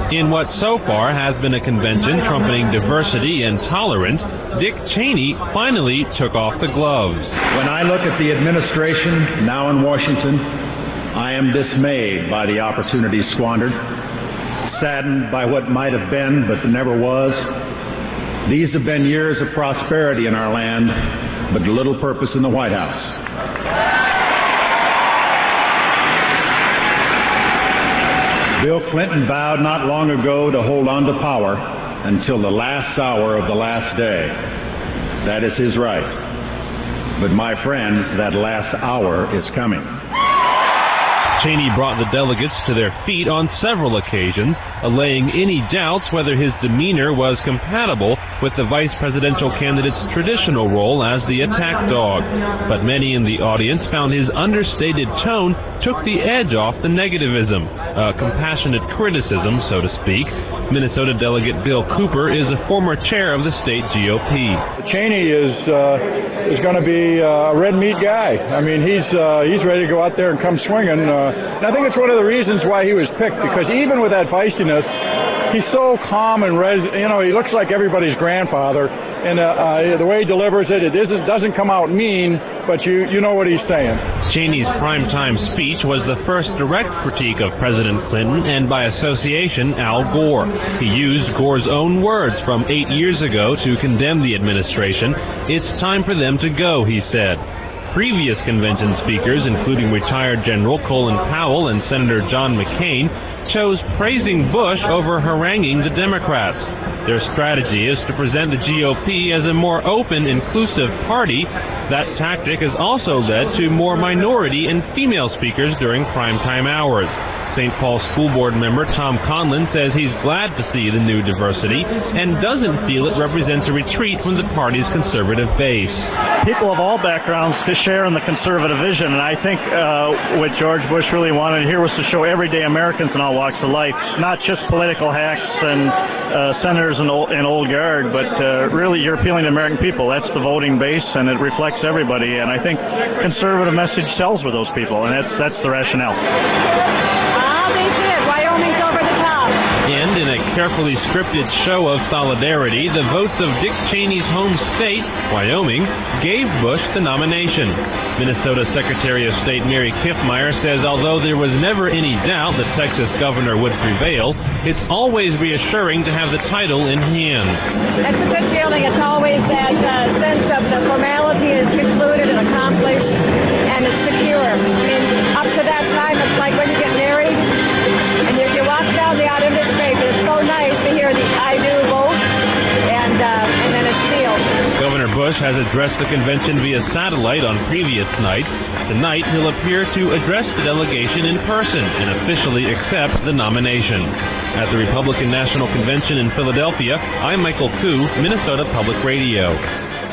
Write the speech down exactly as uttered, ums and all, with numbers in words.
In what so far has been a convention trumpeting diversity and tolerance, Dick Cheney finally took off the gloves. When I look at the administration now in Washington, I am dismayed by the opportunities squandered, saddened by what might have been but never was. These have been years of prosperity in our land, but little purpose in the White House. Bill Clinton vowed not long ago to hold on to power until the last hour of the last day. That is his right. But my friends, that last hour is coming. Cheney brought the delegates to their feet on several occasions, allaying any doubts whether his demeanor was compatible with the vice presidential candidate's traditional role as the attack dog. But many in the audience found his understated tone took the edge off the negativism, a compassionate criticism, so to speak. Minnesota Delegate Bill Cooper is a former chair of the state G O P. Cheney is uh, is going to be uh, a red meat guy. I mean, he's uh, he's ready to go out there and come swinging. Uh, and I think it's one of the reasons why he was picked, because even with that feistiness, he's so calm and res- you know, he looks like everybody's grandfather. And uh, uh, the way he delivers it, it isn't, doesn't come out mean, but you, you know what he's saying. Cheney's primetime speech was the first direct critique of President Clinton and, by association, Al Gore. He used Gore's own words from eight years ago to condemn the administration. It's time for them to go, he said. Previous convention speakers, including retired General Colin Powell and Senator John McCain, chose praising Bush over haranguing the Democrats. Their strategy is to present the G O P as a more open, inclusive party. That tactic has also led to more minority and female speakers during primetime hours. Saint Paul School Board member Tom Conlon says he's glad to see the new diversity and doesn't feel it represents a retreat from the party's conservative base. People of all backgrounds to share in the conservative vision, and I think uh, what George Bush really wanted here was to show everyday Americans in all walks of life, not just political hacks and uh, senators and old, and old guard, but uh, really you're appealing to American people. That's the voting base, and it reflects everybody, and I think conservative message sells with those people, and that's, that's the rationale. Wyoming's over the top. And in a carefully scripted show of solidarity, the votes of Dick Cheney's home state, Wyoming, gave Bush the nomination. Minnesota Secretary of State Mary Kiffmeyer says although there was never any doubt the Texas governor would prevail, it's always reassuring to have the title in hand. That's a good feeling. It's always that uh, sense of the formality is concluded and accomplished, and it's secure. I mean, up to that time, it's like when you get married, and you, you walk down the aisle in this space. It's so nice to hear the I do vote, and, uh, and then it's sealed. Governor Bush has addressed the convention via satellite on previous nights. Tonight, he'll appear to address the delegation in person and officially accept the nomination. At the Republican National Convention in Philadelphia, I'm Michael Koo, Minnesota Public Radio.